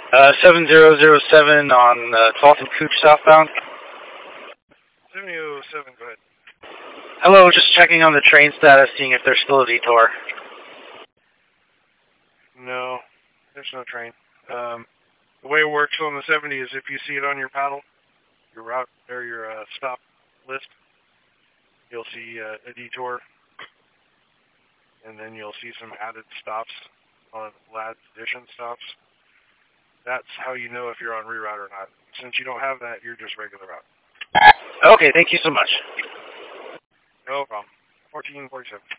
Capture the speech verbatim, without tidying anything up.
Uh, seven zero zero seven on uh, twelfth and Cooch southbound. seven zero seven, go ahead. Hello, just checking on the train status, seeing if there's still a detour. No, there's no train. Um, the way it works on the seventy is if you see it on your paddle, your route or your uh, stop list, you'll see uh, a detour, and then you'll see some added stops on L A D's addition stops. That's how you know if you're on reroute or not. Since you don't have that, you're just regular route. Okay, thank you so much. No problem. fourteen forty-seven.